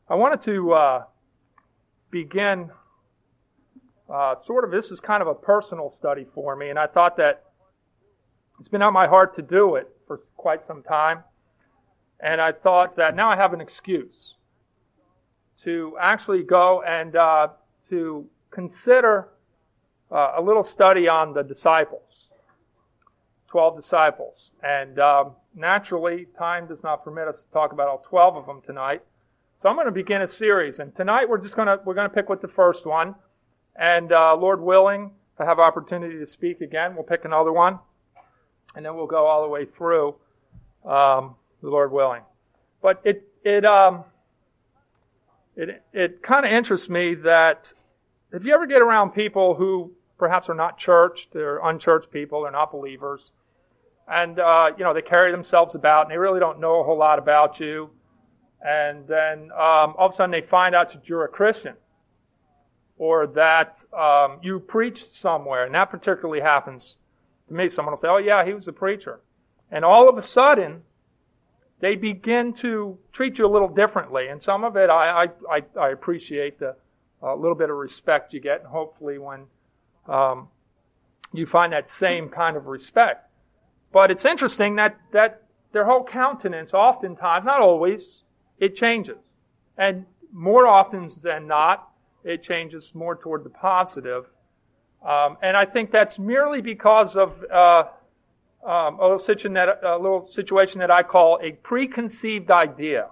I wanted to begin this is kind of a personal study for me, and I thought that it's been on my heart to do it for quite some time, and I thought that now I have an excuse to actually go and to consider a little study on the disciples, 12 disciples. And naturally, time does not permit us to talk about all 12 of them tonight. So I'm going to begin a series, and tonight we're going to pick with the first one, and Lord willing, if I have opportunity to speak again, we'll pick another one, and then we'll go all the way through, the Lord willing. But it kind of interests me that if you ever get around people who perhaps are not churched, they're unchurched people, they're not believers, and they carry themselves about and they really don't know a whole lot about you, and then all of a sudden they find out that you're a Christian, or that you preached somewhere, and that particularly happens to me. Someone will say, "Oh yeah, he was a preacher," and all of a sudden they begin to treat you a little differently. And some of it I appreciate the little bit of respect you get, and hopefully when you find that same kind of respect. But it's interesting that their whole countenance, oftentimes, not always, it changes. And more often than not, it changes more toward the positive. And I think that's merely because of a little situation that I call a preconceived idea.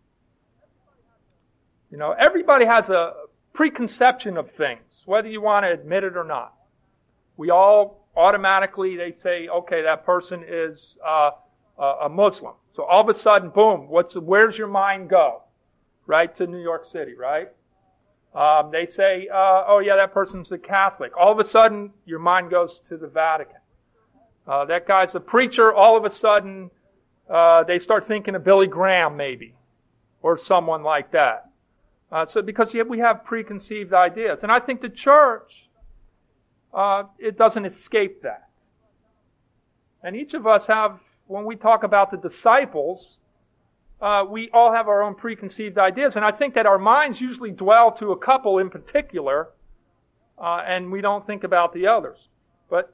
Everybody has a preconception of things, whether you want to admit it or not. We all automatically, they say, okay, that person is a Muslim. So all of a sudden, boom, where's your mind go? Right to New York City, right? They say, oh yeah, that person's a Catholic. All of a sudden, your mind goes to the Vatican. That guy's a preacher. All of a sudden, they start thinking of Billy Graham, maybe, or someone like that. Because we have preconceived ideas, and I think the church, it doesn't escape that. And each of us have, when we talk about the disciples, we all have our own preconceived ideas, and I think that our minds usually dwell to a couple in particular, and we don't think about the others. But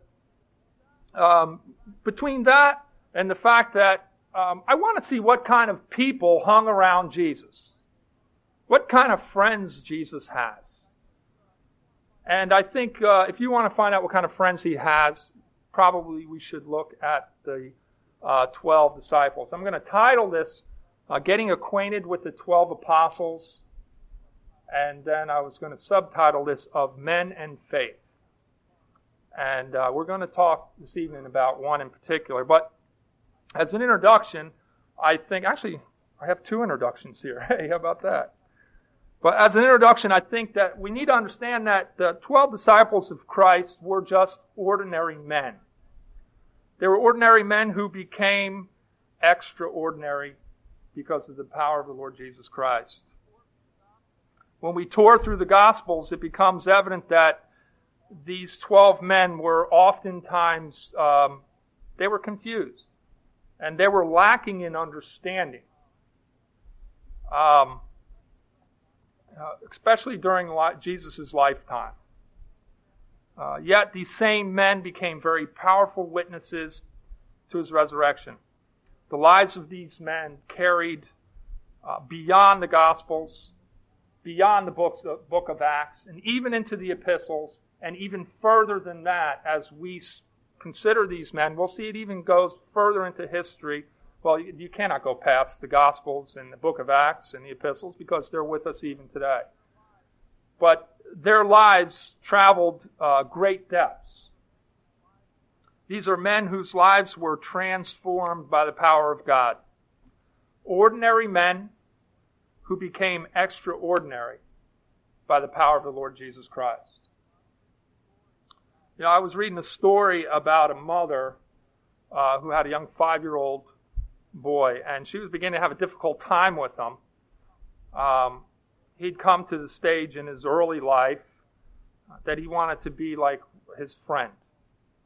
between that and the fact that I want to see what kind of people hung around Jesus, what kind of friends Jesus has. And I think if you want to find out what kind of friends he has, probably we should look at the 12 disciples. I'm going to title this Getting Acquainted with the 12 Apostles, and then I was going to subtitle this Of Men and Faith. And we're going to talk this evening about one in particular. But as an introduction, I have two introductions here. Hey, how about that? But as an introduction, I think that we need to understand that the 12 disciples of Christ were just ordinary men. They were ordinary men who became extraordinary because of the power of the Lord Jesus Christ. When we tour through the Gospels, it becomes evident that these 12 men were oftentimes, they were confused, and they were lacking in understanding. Especially during Jesus' lifetime. Yet these same men became very powerful witnesses to his resurrection. The lives of these men carried beyond the Gospels, beyond the book of Acts, and even into the epistles, and even further than that. As we consider these men, we'll see it even goes further into history. Well, you cannot go past the Gospels and the book of Acts and the epistles because they're with us even today. But their lives traveled great depths. These are men whose lives were transformed by the power of God. Ordinary men who became extraordinary by the power of the Lord Jesus Christ. I was reading a story about a mother who had a young 5-year-old boy, and she was beginning to have a difficult time with him. He'd come to the stage in his early life that he wanted to be like his friend.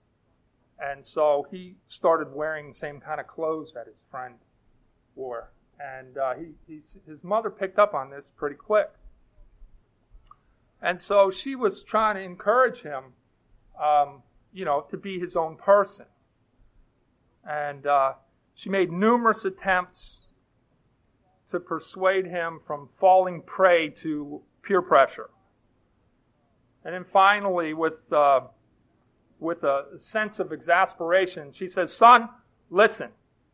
And so he started wearing the same kind of clothes that his friend wore. And his mother picked up on this pretty quick. And so she was trying to encourage him, to be his own person. And she made numerous attempts to persuade him from falling prey to peer pressure. And then finally, with a sense of exasperation, she says, "Son, listen.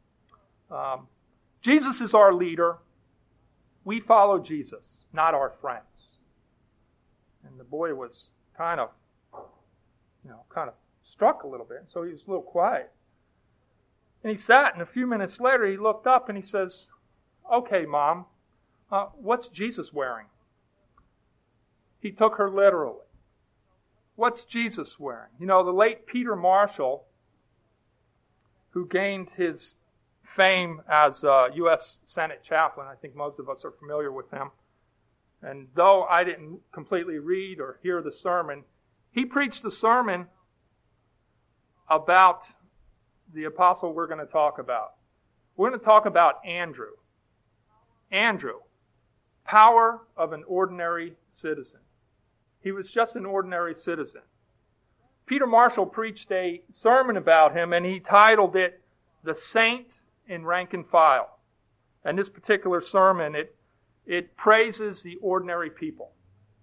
Jesus is our leader. We follow Jesus, not our friends." And the boy was kind of struck a little bit, so he was a little quiet. And he sat, and a few minutes later, he looked up and he says, "Okay, Mom, what's Jesus wearing?" He took her literally. What's Jesus wearing? The late Peter Marshall, who gained his fame as a U.S. Senate chaplain, I think most of us are familiar with him. And though I didn't completely read or hear the sermon, he preached a sermon about the apostle we're going to talk about. We're going to talk about Andrew. Andrew, power of an ordinary citizen. He was just an ordinary citizen. Peter Marshall preached a sermon about him, and he titled it, "The Saint in Rank and File." And this particular sermon, it praises the ordinary people.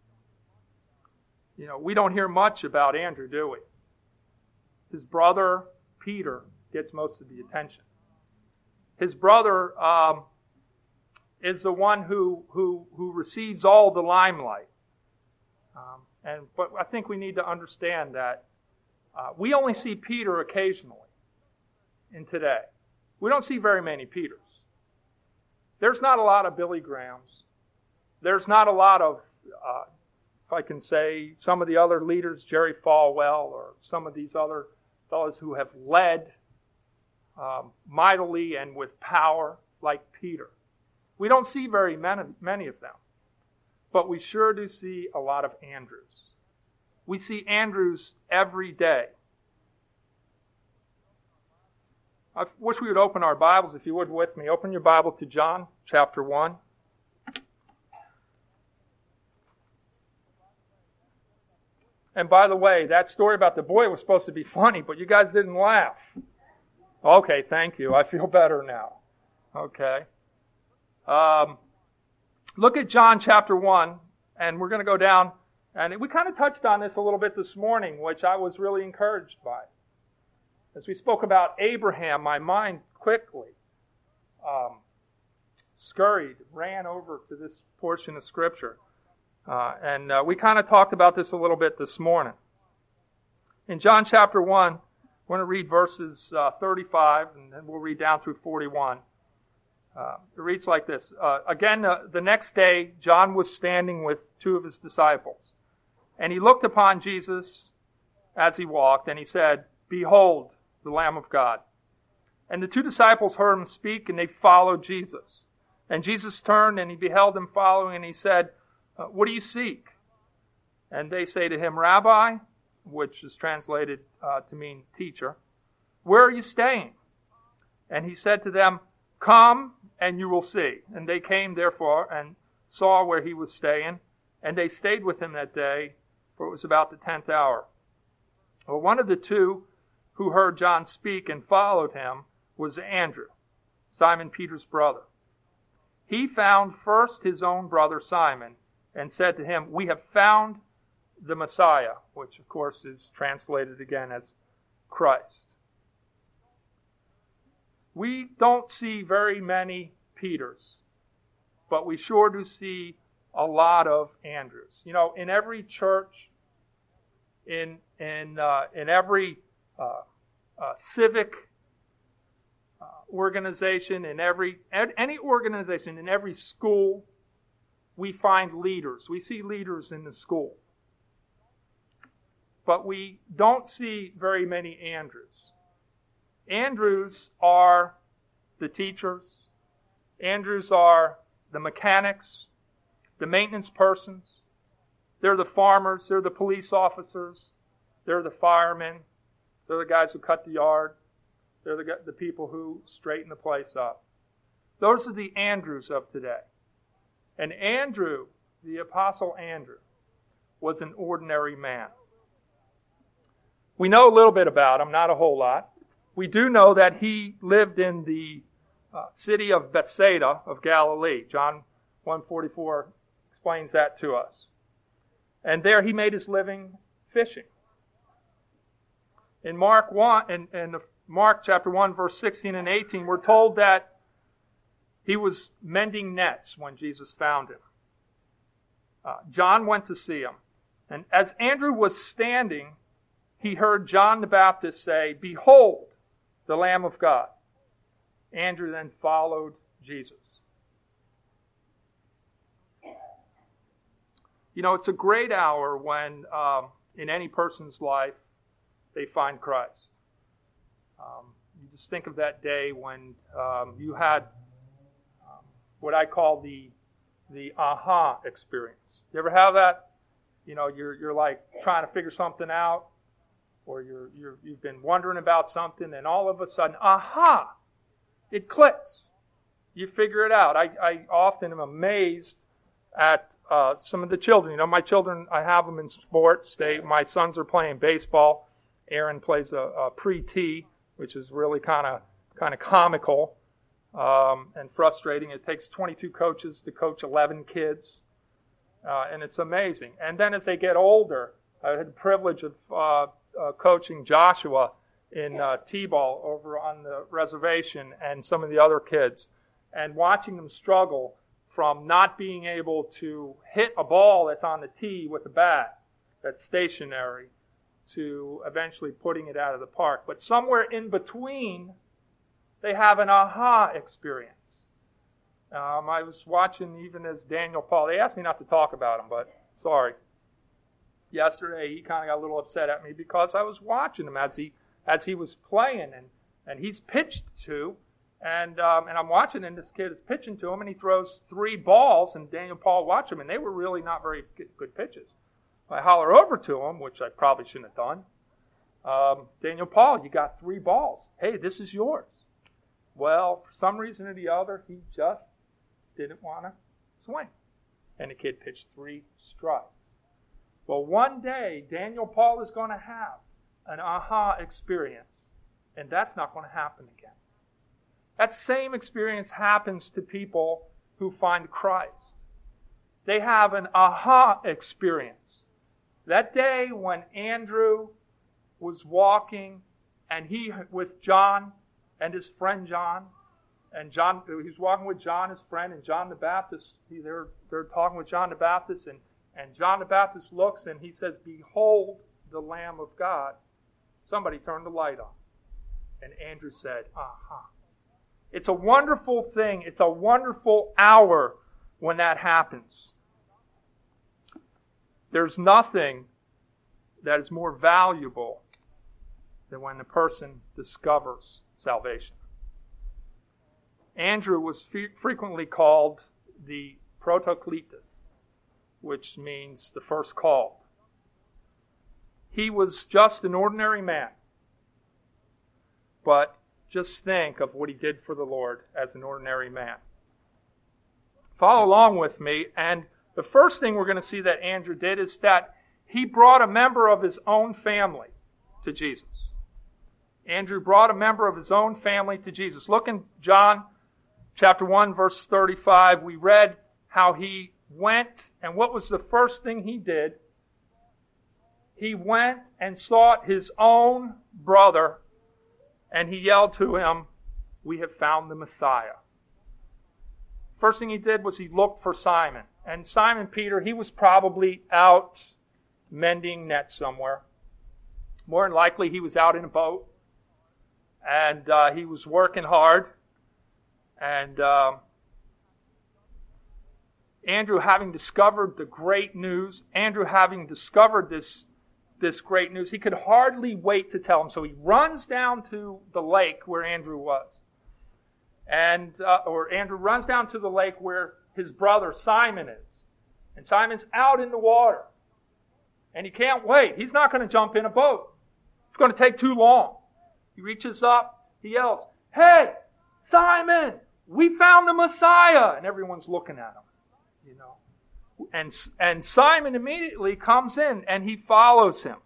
We don't hear much about Andrew, do we? His brother, Peter, gets most of the attention. His brother is the one who receives all the limelight. But I think we need to understand that we only see Peter occasionally in today. We don't see very many Peters. There's not a lot of Billy Grahams. There's not a lot of, if I can say, some of the other leaders, Jerry Falwell, or some of these other fellows who have led mightily and with power like Peter. We don't see very many of them. But we sure do see a lot of Andrews. We see Andrews every day. I wish we would open our Bibles, if you would, with me. Open your Bible to John chapter 1. And by the way, that story about the boy was supposed to be funny, but you guys didn't laugh. Okay, thank you. I feel better now. Okay. Look at John chapter 1, and we're going to go down, and we kind of touched on this a little bit this morning, which I was really encouraged by. As we spoke about Abraham, my mind quickly ran over to this portion of Scripture. And we kind of talked about this a little bit this morning. In John chapter 1, we're going to read verses 35, and then we'll read down through 41. It reads like this. Again, the next day, John was standing with two of his disciples. And he looked upon Jesus as he walked, and he said, "Behold, the Lamb of God." And the two disciples heard him speak, and they followed Jesus. And Jesus turned, and he beheld them following, and he said, "What do you seek?" And they say to him, "Rabbi," which is translated to mean teacher, "where are you staying?" And he said to them, "Come, and you will see." And they came, therefore, and saw where he was staying. And they stayed with him that day, for it was about the 10th hour. Well, one of the two who heard John speak and followed him was Andrew, Simon Peter's brother. He found first his own brother Simon and said to him, "We have found the Messiah," which of course is translated again as Christ. We don't see very many Peters, but we sure do see a lot of Andrews. In every church, in every civic organization, any organization, in every school, we find leaders. We see leaders in the school. But we don't see very many Andrews. Andrews are the teachers. Andrews are the mechanics, the maintenance persons. They're the farmers. They're the police officers. They're the firemen. They're the guys who cut the yard. They're the people who straighten the place up. Those are the Andrews of today. And Andrew, the Apostle Andrew, was an ordinary man. We know a little bit about him, not a whole lot. We do know that he lived in the city of Bethsaida of Galilee. John 1:44 explains that to us. And there he made his living fishing. In Mark chapter 1, verse 16 and 18, we're told that he was mending nets when Jesus found him. John went to see him. And as Andrew was standing, he heard John the Baptist say, "Behold, the Lamb of God." Andrew then followed Jesus. You know, it's a great hour when, in any person's life, they find Christ. You just think of that day when you had what I call the aha experience. You ever have that? You know, you're like trying to figure something out, or you've been wondering about something, and all of a sudden, aha! It clicks. You figure it out. I often am amazed at some of the children. You know, my children, I have them in sports. My sons are playing baseball. Aaron plays a pre-T, which is really kind of comical and frustrating. It takes 22 coaches to coach 11 kids, and it's amazing. And then as they get older, I had the privilege of coaching Joshua in T-ball over on the reservation and some of the other kids, and watching them struggle from not being able to hit a ball that's on the tee with a bat that's stationary to eventually putting it out of the park. But somewhere in between, they have an aha experience. I was watching even as Daniel Paul. They asked me not to talk about him, but sorry. Yesterday, he kind of got a little upset at me because I was watching him as he was playing, and he's pitched to, and I'm watching, and this kid is pitching to him, and he throws 3 balls, and Daniel Paul watched him, and they were really not very good pitches. I holler over to him, which I probably shouldn't have done. Daniel Paul, you got 3 balls. Hey, this is yours. Well, for some reason or the other, he just didn't want to swing. And the kid pitched 3 strikes. Well, one day, Daniel Paul is going to have an aha experience, and that's not going to happen again. That same experience happens to people who find Christ. They have an aha experience. That day when Andrew was walking, and he with John and his friend John, and John, he was walking with John, his friend, and John the Baptist. They're talking with John the Baptist, and John the Baptist looks and he says, "Behold the Lamb of God." Somebody turned the light on, and Andrew said, "Aha." It's a wonderful thing. It's a wonderful hour when that happens. There's nothing that is more valuable than when the person discovers salvation. Andrew was frequently called the protokletos, which means the first called. He was just an ordinary man, but just think of what he did for the Lord as an ordinary man. Follow along with me, and the first thing we're going to see that Andrew did is that he brought a member of his own family to Jesus. Andrew brought a member of his own family to Jesus. Look in John chapter 1, verse 35. We read how he went, and what was the first thing he did? He went and sought his own brother, and he yelled to him, "We have found the Messiah." First thing he did was he looked for Simon. And Simon Peter, he was probably out mending nets somewhere. More than likely, he was out in a boat. And he was working hard. And Andrew, having discovered the great news, Andrew having discovered this great news, he could hardly wait to tell him. So he runs down to the lake where Andrew was. Or Andrew runs down to the lake where his brother Simon is. And Simon's out in the water. And he can't wait. He's not going to jump in a boat. It's going to take too long. He reaches up, he yells, "Hey, Simon, we found the Messiah. And everyone's looking at him, And Simon immediately comes in and he follows him.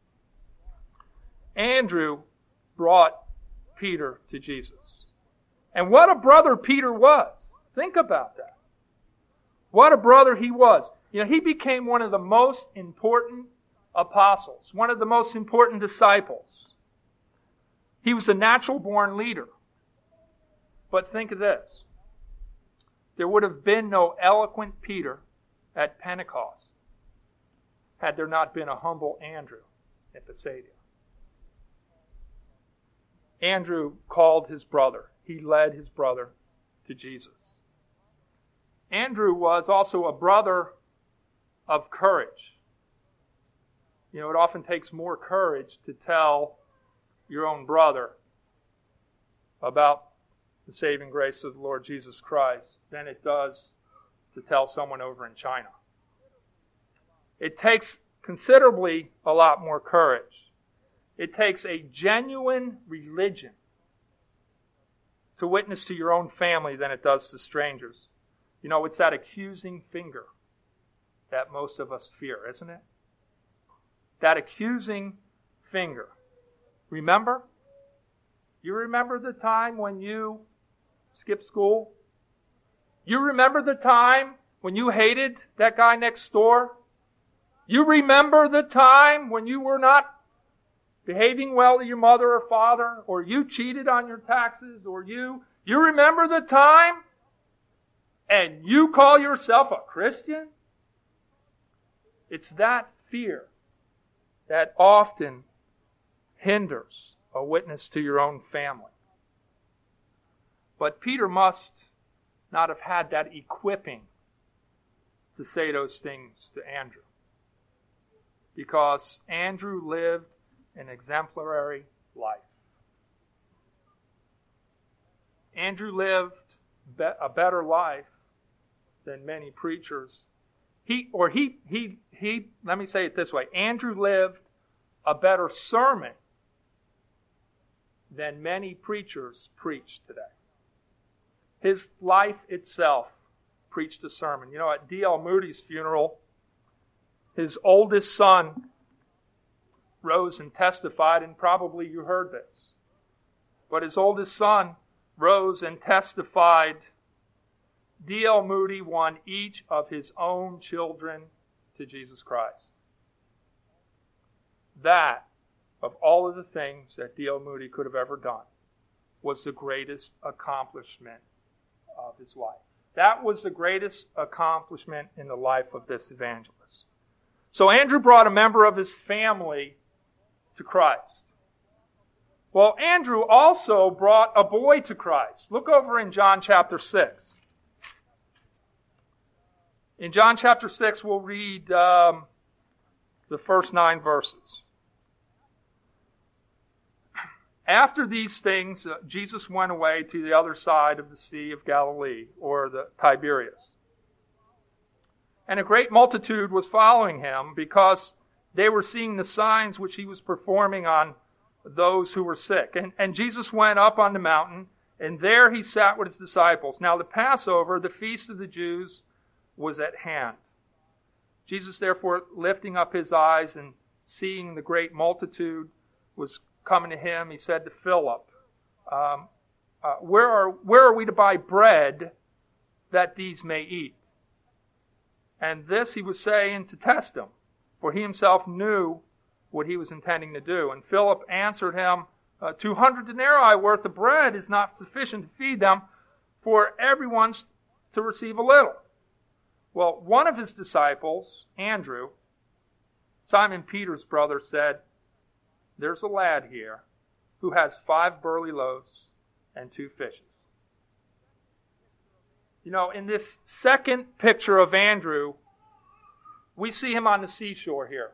Andrew brought Peter to Jesus. And what a brother Peter was. Think about that. What a brother he was. He became one of the most important apostles, one of the most important disciples. He was a natural-born leader. But think of this. There would have been no eloquent Peter at Pentecost had there not been a humble Andrew at Bethsaida. Andrew called his brother. He led his brother to Jesus. Andrew was also a brother of courage. It often takes more courage to tell your own brother about the saving grace of the Lord Jesus Christ than it does to tell someone over in China. It takes considerably a lot more courage. It takes a genuine religion to witness to your own family than it does to strangers. It's that accusing finger that most of us fear, isn't it? That accusing finger. Remember? You remember the time when you skipped school? You remember the time when you hated that guy next door? You remember the time when you were not behaving well to your mother or father, or you cheated on your taxes, or you remember the time, and you call yourself a Christian? It's that fear that often hinders a witness to your own family. But Peter must not have had that equipping to say those things to Andrew, because Andrew lived an exemplary life. Andrew lived a better life than many preachers. Let me say it this way. Andrew lived a better sermon than many preachers preach today. His life itself preached a sermon. At D.L. Moody's funeral, his oldest son rose and testified, and probably you heard this. But his oldest son rose and testified, D.L. Moody won each of his own children to Jesus Christ. That, of all of the things that D.L. Moody could have ever done, was the greatest accomplishment of his life. That was the greatest accomplishment in the life of this evangelist. So Andrew brought a member of his family to Christ. Well, Andrew also brought a boy to Christ. Look over in John chapter 6. In John chapter 6, we'll read the first 9 verses. After these things, Jesus went away to the other side of the Sea of Galilee, or the Tiberias. And a great multitude was following him because they were seeing the signs which he was performing on those who were sick. And Jesus went up on the mountain, and there he sat with his disciples. Now the Passover, the feast of the Jews, was at hand. Jesus, therefore, lifting up his eyes and seeing the great multitude was coming to him, he said to Philip, where are we to buy bread that these may eat? And this he was saying to test him, for he himself knew what he was intending to do. And Philip answered him, 200 denarii worth of bread is not sufficient to feed them, for everyone's to receive a little. Well, one of his disciples, Andrew, Simon Peter's brother, said, there's a lad here who has 5 barley loaves and 2 fishes. In this second picture of Andrew, we see him on the seashore here.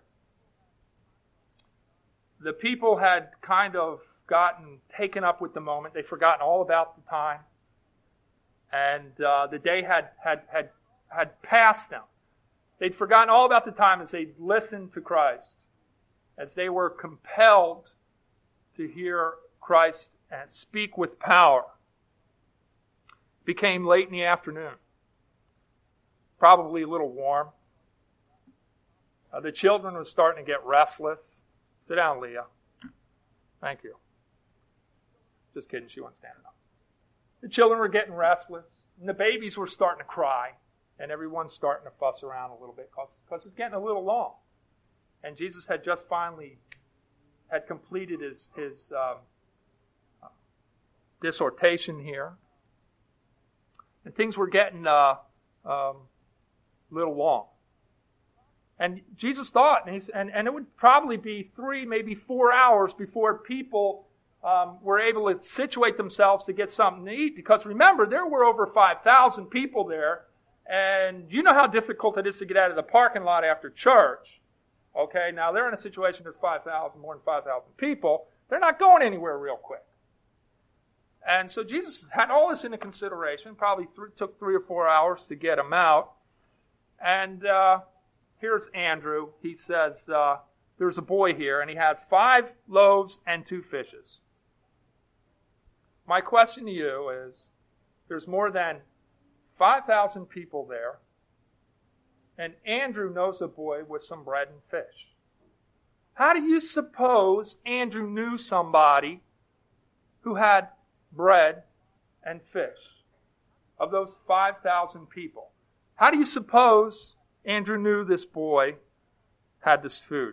The people had kind of gotten taken up with the moment. They'd forgotten all about the time. And the day had passed them. They'd forgotten all about the time as they listened to Christ, as they were compelled to hear Christ and speak with power. became late in the afternoon. Probably a little warm. The children were starting to get restless. Sit down, Leah. Thank you. Just kidding, she wasn't standing up. The children were getting restless, and the babies were starting to cry, and everyone's starting to fuss around a little bit because it's getting a little long. And Jesus had just finally had completed his dissertation here. And things were getting a little long. And Jesus thought, and it would probably be 3, maybe 4 hours before people were able to situate themselves to get something to eat. Because remember, there were over 5,000 people there. And you know how difficult it is to get out of the parking lot after church. Okay, now they're in a situation there's 5,000, more than 5,000 people. They're not going anywhere real quick. And so Jesus had all this into consideration. Probably took 3 or 4 hours to get them out. And here's Andrew. He says, there's a boy here, and he has 5 loaves and 2 fishes. My question to you is, there's more than 5,000 people there, and Andrew knows a boy with some bread and fish. How do you suppose Andrew knew somebody who had bread and fish of those 5,000 people? How do you suppose Andrew knew this boy had this food?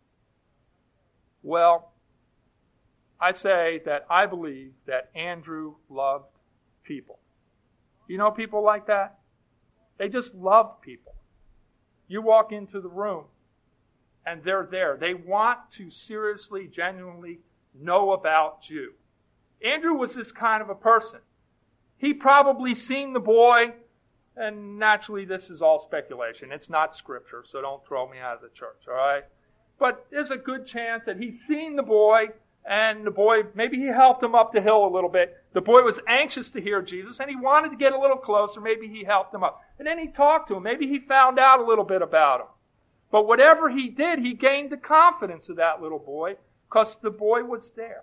Well, I say that I believe that Andrew loved people. You know people like that? They just love people. You walk into the room and they're there. They want to seriously, genuinely know about you. Andrew was this kind of a person. He probably seen the boy, and naturally this is all speculation. It's not scripture, so don't throw me out of the church, all right? But there's a good chance that he's seen the boy, and the boy, maybe he helped him up the hill a little bit. The boy was anxious to hear Jesus, and he wanted to get a little closer. Maybe he helped him up. And then he talked to him. Maybe he found out a little bit about him. But whatever he did, he gained the confidence of that little boy because the boy was there.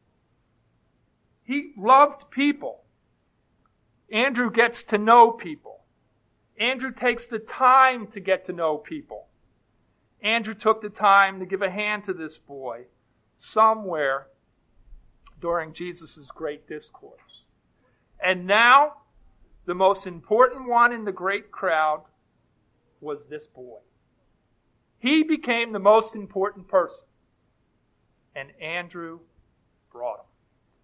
He loved people. Andrew gets to know people. Andrew takes the time to get to know people. Andrew took the time to give a hand to this boy somewhere during Jesus' great discourse. And now, the most important one in the great crowd was this boy. He became the most important person. And Andrew brought him.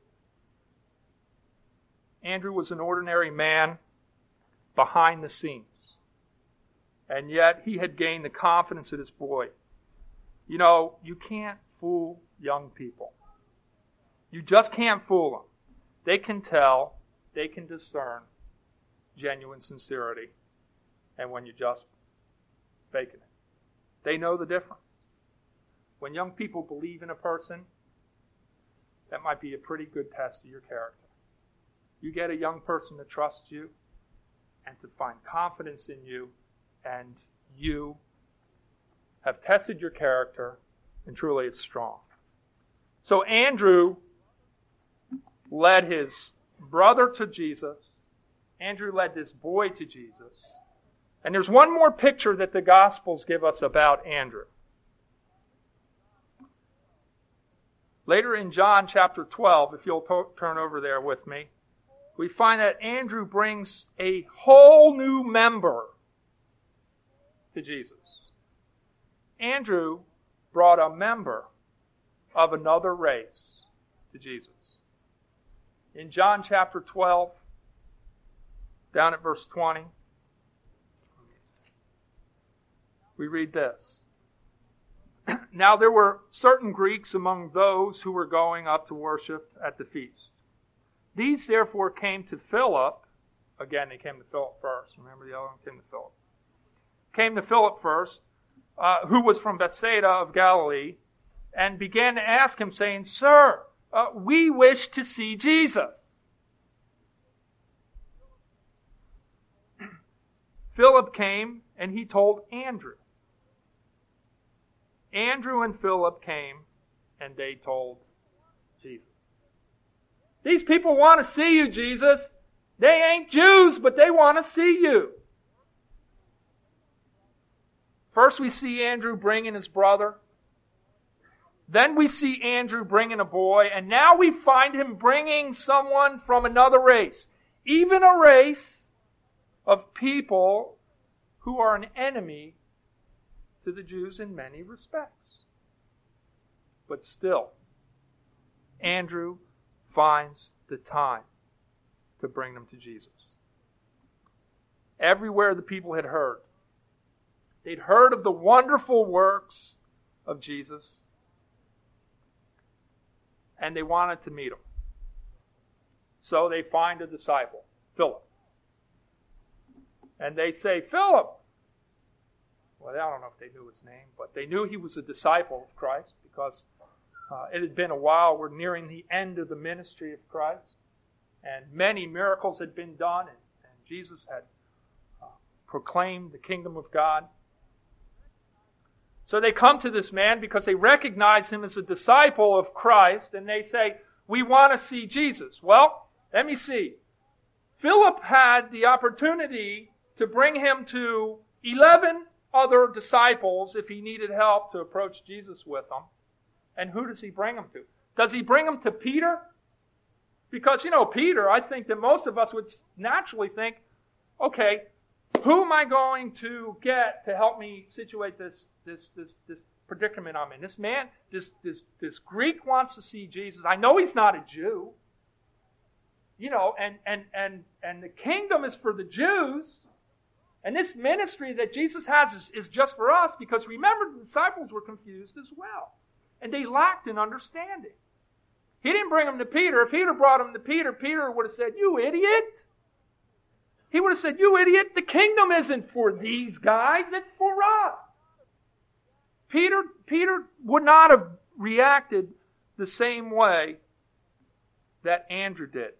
Andrew was an ordinary man behind the scenes. And yet he had gained the confidence of this boy. You know, you can't fool young people. You just can't fool them. They can tell, they can discern genuine sincerity and when you're just faking it. They know the difference. When young people believe in a person, that might be a pretty good test of your character. You get a young person to trust you and to find confidence in you, and you have tested your character, and truly it's strong. So Andrew led his brother to Jesus. Andrew led this boy to Jesus. And there's one more picture that the Gospels give us about Andrew. Later in John chapter 12, if you'll turn over there with me, we find that Andrew brings a whole new member to Jesus. Andrew brought a member of another race to Jesus. In John chapter 12, down at verse 20, we read this. Now there were certain Greeks among those who were going up to worship at the feast. These therefore came to Philip. Again, they came to Philip first. Remember the other one came to Philip. Came to Philip first, who was from Bethsaida of Galilee, and began to ask him, saying, Sir, we wish to see Jesus. Philip came and he told Andrew. Andrew and Philip came and they told Jesus. These people want to see you, Jesus. They ain't Jews, but they want to see you. First we see Andrew bringing his brother. Then we see Andrew bringing a boy. And now we find him bringing someone from another race. Even a race of people who are an enemy to the Jews in many respects. But still, Andrew finds the time to bring them to Jesus. Everywhere the people had heard. They'd heard of the wonderful works of Jesus, and they wanted to meet him. So they find a disciple, Philip. And they say, Philip. Well, I don't know if they knew his name, but they knew he was a disciple of Christ because it had been a while. We're nearing the end of the ministry of Christ. And many miracles had been done, and Jesus had proclaimed the kingdom of God. So they come to this man because they recognize him as a disciple of Christ, and they say, we want to see Jesus. Well, let me see. Philip had the opportunity to bring him to 11 other disciples if he needed help to approach Jesus with them. And who does he bring them to? Does he bring them to Peter? Because, Peter, I think that most of us would naturally think, okay, who am I going to get to help me situate this predicament I'm in? This man, this Greek wants to see Jesus. I know he's not a Jew. And the kingdom is for the Jews. And this ministry that Jesus has is just for us because remember, the disciples were confused as well. And they lacked an understanding. He didn't bring them to Peter. If he'd have brought them to Peter, Peter would have said, you idiot. He would have said, you idiot, the kingdom isn't for these guys, it's for us. Peter would not have reacted the same way that Andrew did.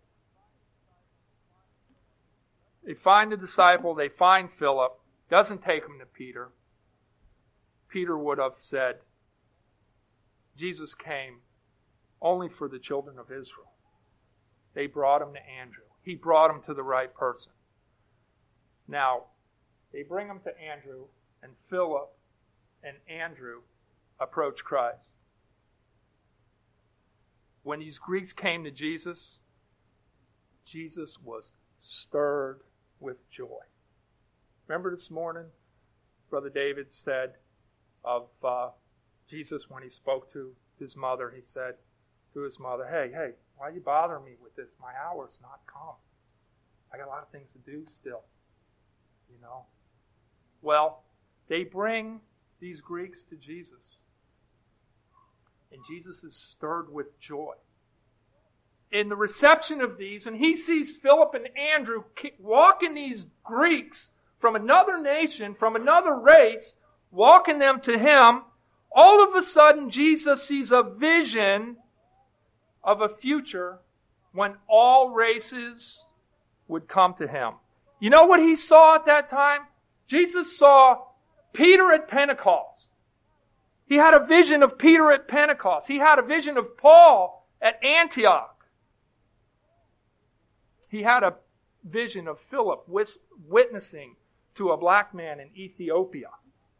They find the disciple, they find Philip, doesn't take him to Peter. Peter would have said, Jesus came only for the children of Israel. They brought him to Andrew. He brought him to the right person. Now, they bring him to Andrew, and Philip and Andrew approach Christ. When these Greeks came to Jesus, Jesus was stirred with joy. Remember this morning, Brother David said of Jesus when he spoke to his mother, he said to his mother, hey, why you bother me with this? My hour's not come. I got a lot of things to do still. Well, they bring these Greeks to Jesus. And Jesus is stirred with joy. In the reception of these, and he sees Philip and Andrew walking these Greeks from another nation, from another race, walking them to him, all of a sudden Jesus sees a vision of a future when all races would come to him. You know what he saw at that time? Jesus saw Peter at Pentecost. He had a vision of Peter at Pentecost. He had a vision of Paul at Antioch. He had a vision of Philip witnessing to a black man in Ethiopia.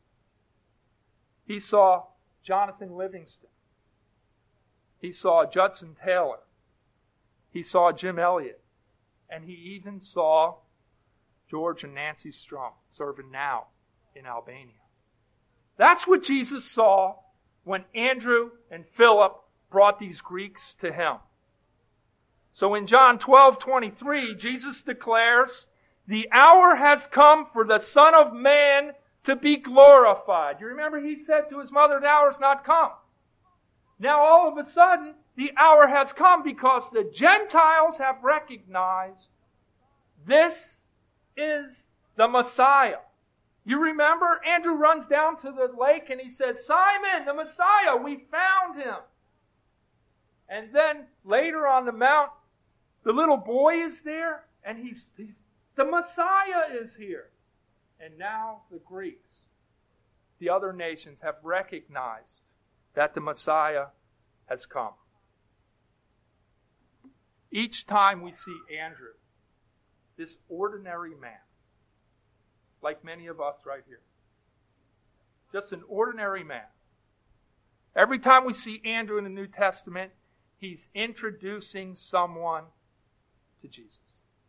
He saw Jonathan Livingston. He saw Judson Taylor. He saw Jim Elliot. And he even saw George and Nancy Strong serving now in Albania. That's what Jesus saw when Andrew and Philip brought these Greeks to him. So in John 12:23, Jesus declares, the hour has come for the Son of Man to be glorified. You remember he said to his mother, the hour has not come. Now all of a sudden, the hour has come because the Gentiles have recognized this is the Messiah. You remember, Andrew runs down to the lake and he says, Simon, the Messiah, we found him. And then later on the mount, the little boy is there and he's the Messiah is here. And now the Greeks, the other nations, have recognized that the Messiah has come. Each time we see Andrew, this ordinary man, like many of us right here. Just an ordinary man. Every time we see Andrew in the New Testament, he's introducing someone to Jesus.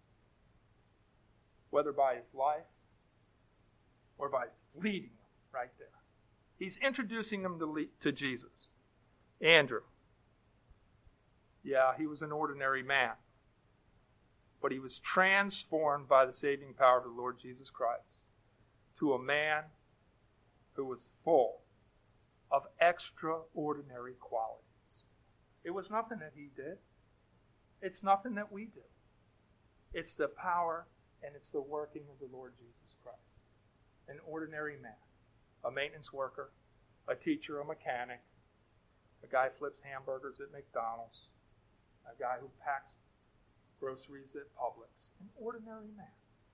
Whether by his life or by leading them right there. He's introducing them to Jesus. Andrew. Yeah, he was an ordinary man. But he was transformed by the saving power of the Lord Jesus Christ to a man who was full of extraordinary qualities. It was nothing that he did. It's nothing that we do. It's the power and it's the working of the Lord Jesus Christ. An ordinary man. A maintenance worker, a teacher, a mechanic, a guy who flips hamburgers at McDonald's, a guy who packs groceries at Publix. An ordinary man.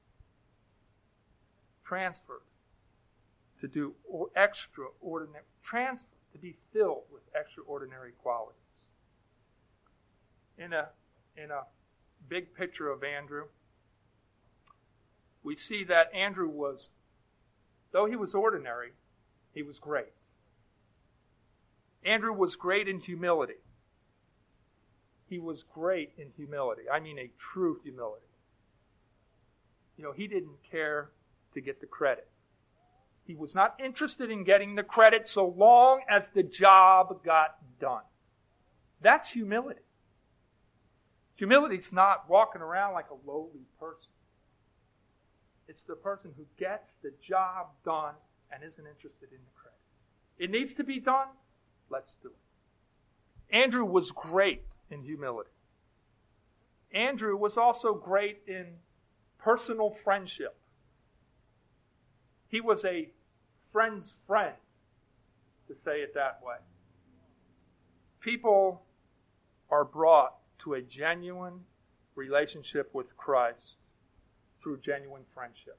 Transferred to do extraordinary, transferred to be filled with extraordinary qualities. In a big picture of Andrew, we see that Andrew was, though he was ordinary, he was great. Andrew was great in humility. He was great in humility. I mean a true humility. He didn't care to get the credit. He was not interested in getting the credit so long as the job got done. That's humility. Humility is not walking around like a lowly person. It's the person who gets the job done and isn't interested in the credit. It needs to be done. Let's do it. Andrew was great in humility. Andrew was also great in personal friendship. He was a friend's friend, to say it that way. People are brought to a genuine relationship with Christ through genuine friendship.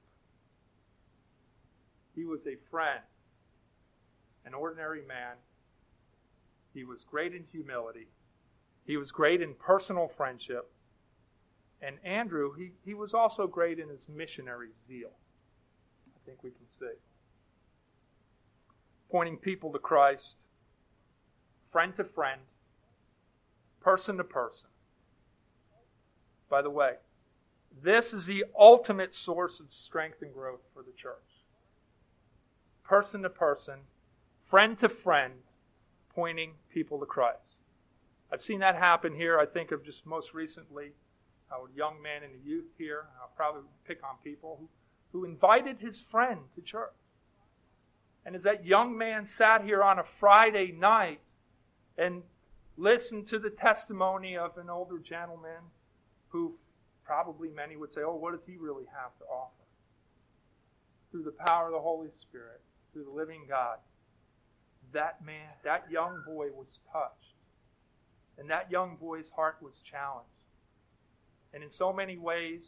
He was a friend, an ordinary man. He was great in humility. He was great in personal friendship. And Andrew, he was also great in his missionary zeal. I think we can see. Pointing people to Christ, friend to friend, person to person. By the way, this is the ultimate source of strength and growth for the church. Person to person, friend to friend, pointing people to Christ. I've seen that happen here. I think of just most recently a young man in the youth here. I'll probably pick on people who invited his friend to church. And as that young man sat here on a Friday night and listened to the testimony of an older gentleman who probably many would say, oh, what does he really have to offer? Through the power of the Holy Spirit, through the living God, that man, that young boy was touched. And that young boy's heart was challenged. And in so many ways,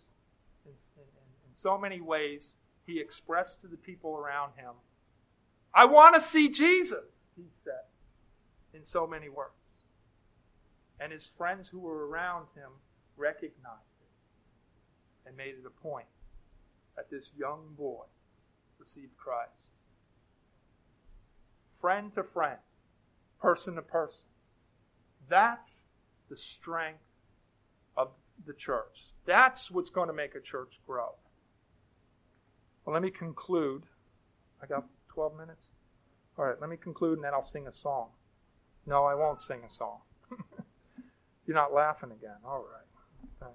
he expressed to the people around him, I want to see Jesus, he said, in so many words. And his friends who were around him recognized it and made it a point that this young boy received Christ. Friend to friend, person to person. That's the strength of the church. That's what's going to make a church grow. Well, let me conclude. I got 12 minutes? All right, let me conclude and then I'll sing a song. No, I won't sing a song. You're not laughing again. All right. Thanks.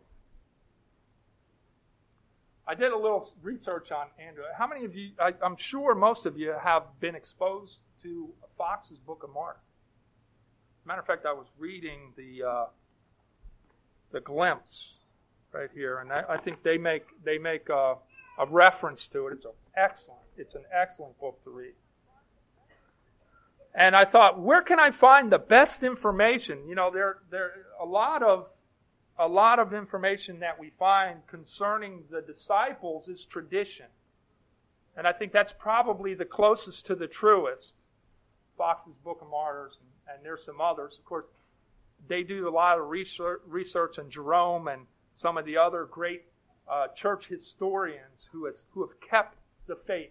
I did a little research on Andrew. How many of you, I'm sure most of you have been exposed to Fox's Book of Mark. As a matter of fact, I was reading the glimpse right here, and I think they make a reference to it. It's an excellent book to read. And I thought, where can I find the best information? There a lot of information that we find concerning the disciples is tradition. And I think that's probably the closest to the truest. Fox's Book of Martyrs, and there's some others. Of course, they do a lot of research on Jerome and some of the other great church historians who have kept the faith.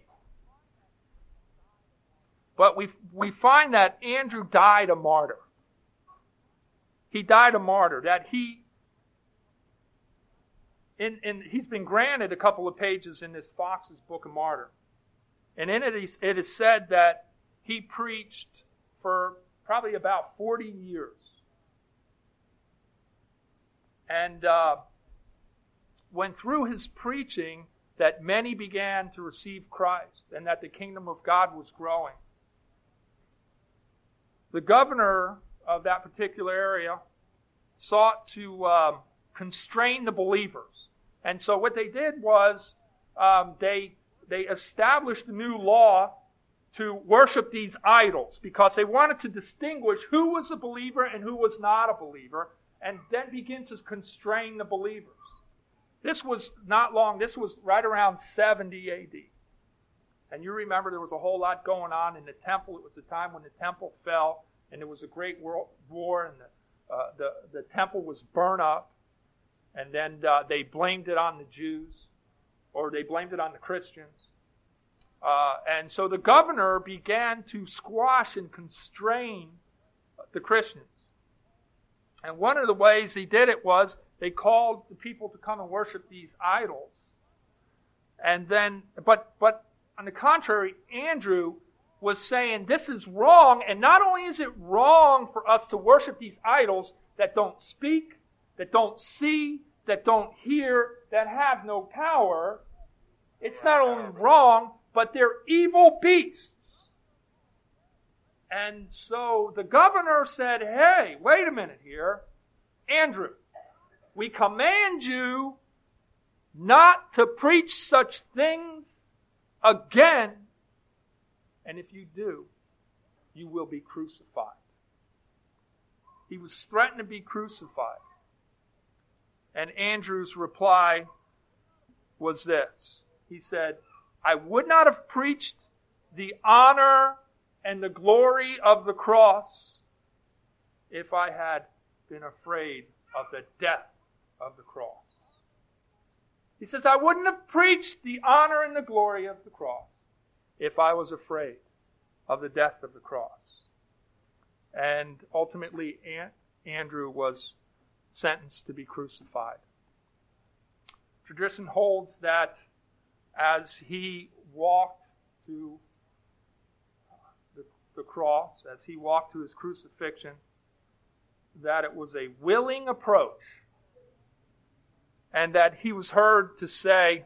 But we find that Andrew died a martyr. He died a martyr. That he's been granted a couple of pages in this Fox's Book of Martyr. And in it is said that he preached for probably about 40 years. And when through his preaching that many began to receive Christ and that the kingdom of God was growing. The governor of that particular area sought to constrain the believers. And so what they did was they established a new law to worship these idols because they wanted to distinguish who was a believer and who was not a believer, and then begin to constrain the believers. This was not long. This was right around 70 A.D. And you remember there was a whole lot going on in the temple. It was the time when the temple fell, and there was a great world war, and the temple was burned up. And then they blamed it on the Jews, or they blamed it on the Christians. And so the governor began to squash and constrain the Christians. And one of the ways he did it was they called the people to come and worship these idols. And then, but on the contrary, Andrew was saying this is wrong. And not only is it wrong for us to worship these idols that don't speak, that don't see, that don't hear, that have no power, it's not only wrong, but they're evil beasts. And so the governor said, hey, wait a minute here. Andrew, we command you not to preach such things again. And if you do, you will be crucified. He was threatened to be crucified. And Andrew's reply was this. He said, I would not have preached the honor and the glory of the cross if I had been afraid of the death of the cross. He says, I wouldn't have preached the honor and the glory of the cross if I was afraid of the death of the cross. And ultimately, Andrew was sentenced to be crucified. Tradition holds that as he walked to the cross, as he walked to his crucifixion, that it was a willing approach, and that he was heard to say,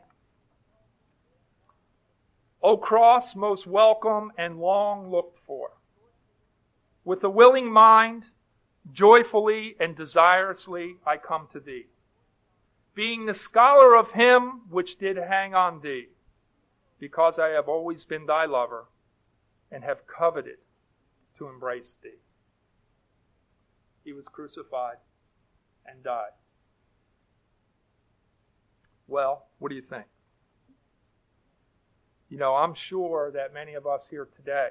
O cross, most welcome and long looked for, with a willing mind, joyfully and desirously I come to thee, being the scholar of him which did hang on thee, because I have always been thy lover, and have coveted to embrace thee. He was crucified and died. Well, what do you think? You know, I'm sure that many of us here today,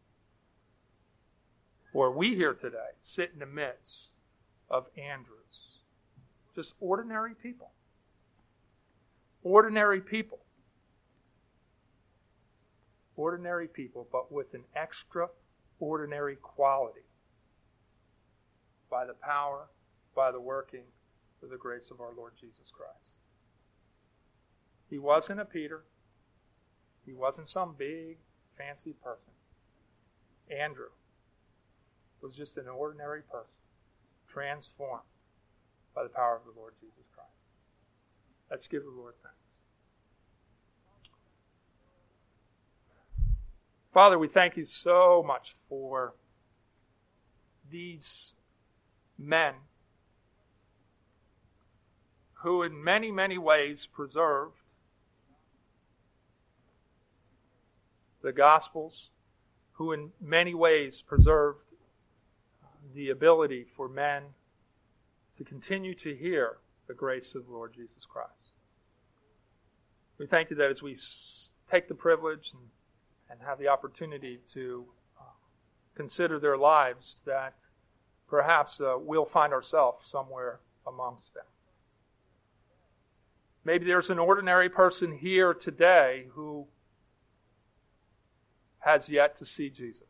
or we here today, sit in the midst of Andrews. Just ordinary people. Ordinary people. Ordinary people, but with an extraordinary quality. By the power, by the working, of the grace of our Lord Jesus Christ. He wasn't a Peter. He wasn't some big, fancy person. Andrew was just an ordinary person, transformed by the power of the Lord Jesus Christ. Let's give the Lord thanks. Father, we thank you so much for these men who in many, many ways preserved the Gospels, who in many ways preserved the ability for men to continue to hear the grace of the Lord Jesus Christ. We thank you that as we take the privilege and have the opportunity to consider their lives, that perhaps we'll find ourselves somewhere amongst them. Maybe there's an ordinary person here today who has yet to see Jesus.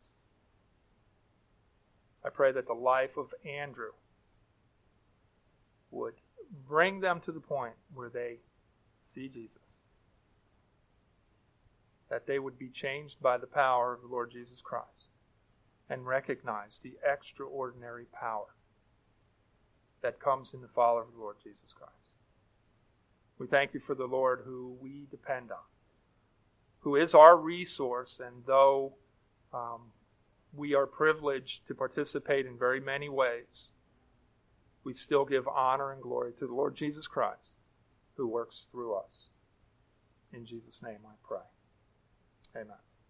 I pray that the life of Andrew would bring them to the point where they see Jesus. That they would be changed by the power of the Lord Jesus Christ and recognize the extraordinary power that comes in the follower of the Lord Jesus Christ. We thank you for the Lord who we depend on, who is our resource, and though we are privileged to participate in very many ways, we still give honor and glory to the Lord Jesus Christ, who works through us. In Jesus' name I pray. Amen.